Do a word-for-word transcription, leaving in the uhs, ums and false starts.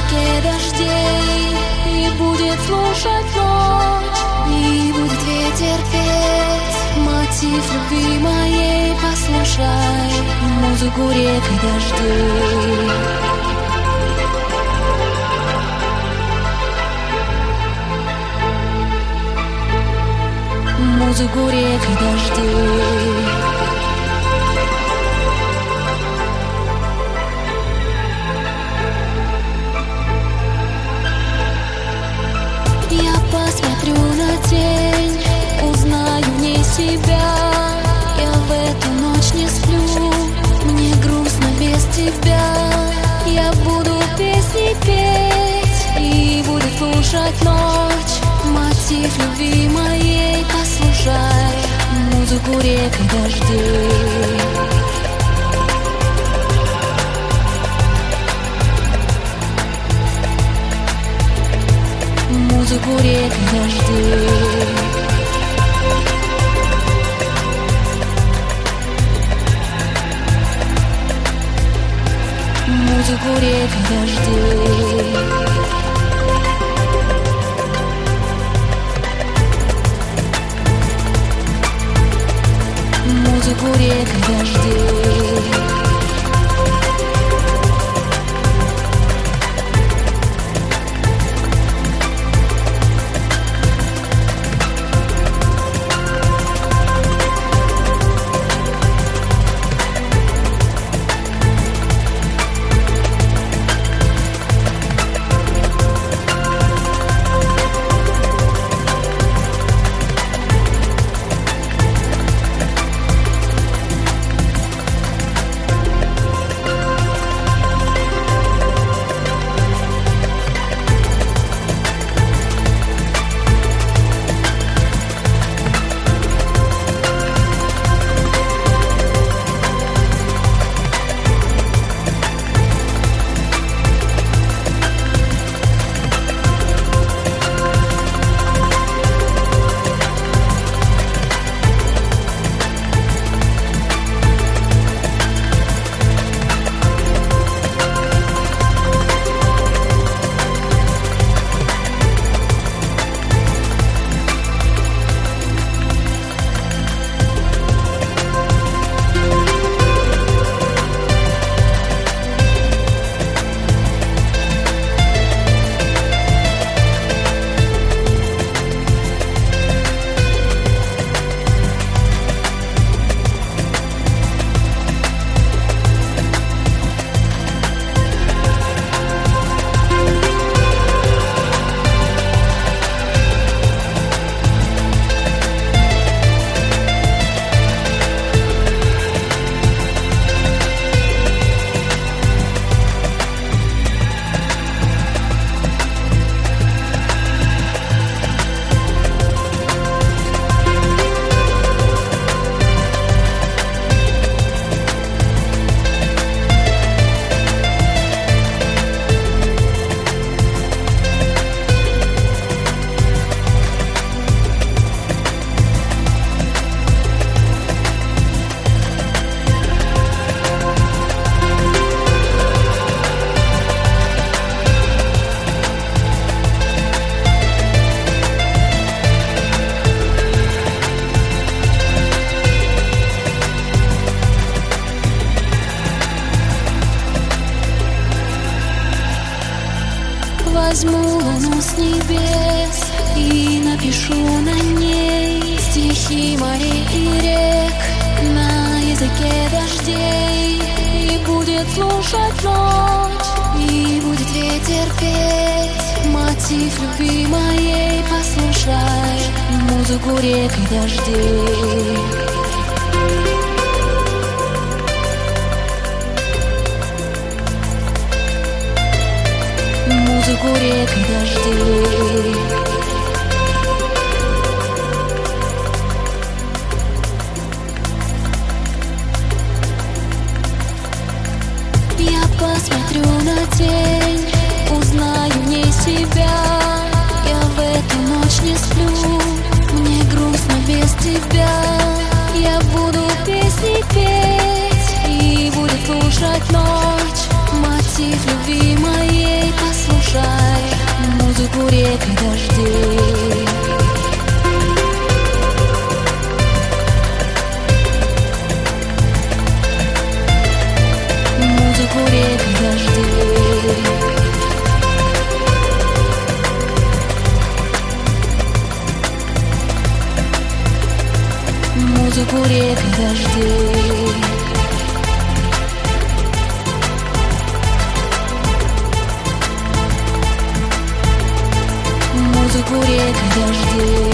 языке дождей. И будет слушать ночь, и будет ветер петь мотив любви моей. Послушай музыку рек и дождей. Музыку рек и дождей. Я посмотрю на тень, узнаю в ней себя. Я в эту ночь не сплю, мне грустно без тебя. Я буду песни петь, и будет слушать ночь мотив любви моей. Послушай музыку рек и дождей. Музыку рек и дождей. Музыку рек и дождей. Музыку рек и дождей. Возьму луну с небес и напишу на ней стихи морей и рек на языке дождей. И будет слушать ночь, и будет ветер петь мотив любви моей. Послушай музыку рек и дождей. Музыку рек и дождей. Я посмотрю на тень, узнаю в ней себя. Я в эту ночь не сплю, мне грустно без тебя. Я буду песни петь, и будет слушать ночь мотив любви моей. Послушай музыку рек и дождей. Музыку рек и дождей.